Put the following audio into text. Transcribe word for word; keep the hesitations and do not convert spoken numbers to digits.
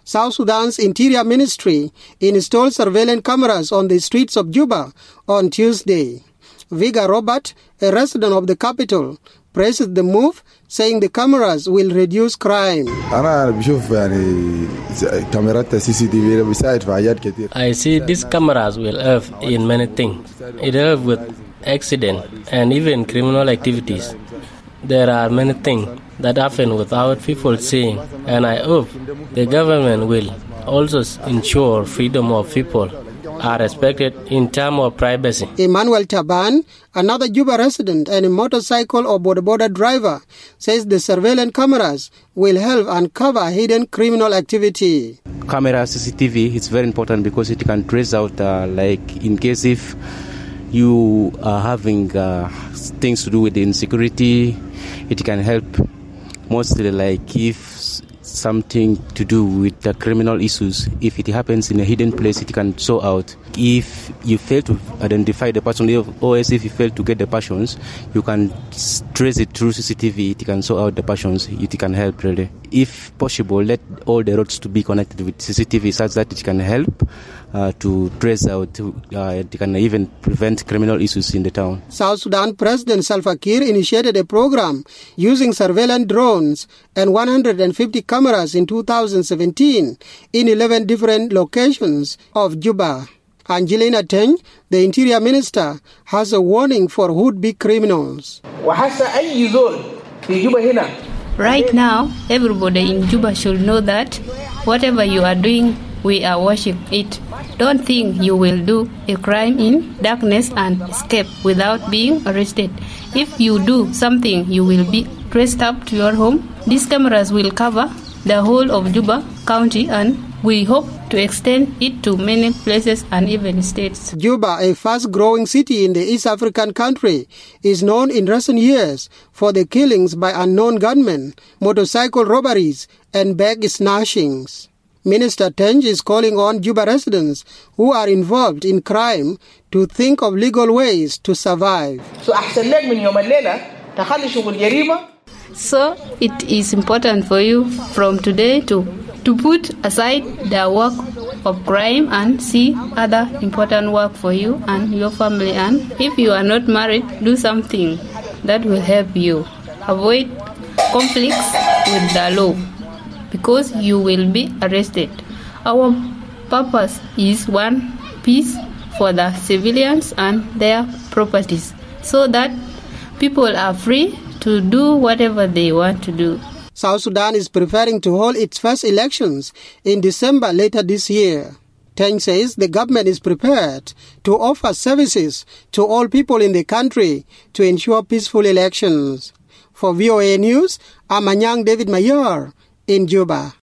South Sudan's Interior Ministry installed surveillance cameras on the streets of Juba on Tuesday. Viga Robert, a resident of the capital, praised the move, saying the cameras will reduce crime. I see these cameras will help in many things. It helps with accident and even criminal activities. There are many things that happen without people seeing, and I hope the government will also ensure freedom of people are respected in terms of privacy. Emmanuel Taban, another Juba resident and a motorcycle or border-border driver, says the surveillance cameras will help uncover hidden criminal activity. Camera C C T V is very important because it can trace out, uh, like in case if you are having uh, things to do with the insecurity, it can help mostly like if something to do with the criminal issues. If it happens in a hidden place, it can show out. If you fail to identify the person, or if you fail to get the persons, you can trace it through C C T V. It can show out the persons. It can help really. If possible, let all the roads to be connected with C C T V such that it can help uh, to trace out. Uh, it can even prevent criminal issues in the town. South Sudan President Salva Kiir initiated a program using surveillance drones and one hundred fifty cameras in two thousand seventeen in eleven different locations of Juba. Angelina Teng, the Interior Minister, has a warning for would-be criminals. Right now, everybody in Juba should know that whatever you are doing, we are watching it. Don't think you will do a crime in darkness and escape without being arrested. If you do something, you will be traced up to your home. These cameras will cover the whole of Juba County, and we hope to extend it to many places and even states. Juba, a fast-growing city in the East African country, is known in recent years for the killings by unknown gunmen, motorcycle robberies, and bag snatchings. Minister Teng is calling on Juba residents who are involved in crime to think of legal ways to survive. So it is important for you from today to, to put aside the work of crime and see other important work for you and your family. And if you are not married, do something that will help you. Avoid conflicts with the law, because you will be arrested. Our purpose is one, peace for the civilians and their properties, so that people are free to do whatever they want to do. South Sudan is preparing to hold its first elections in December later this year. Teng says the government is prepared to offer services to all people in the country to ensure peaceful elections. For V O A News, I'm Anyang David Mayor in Juba.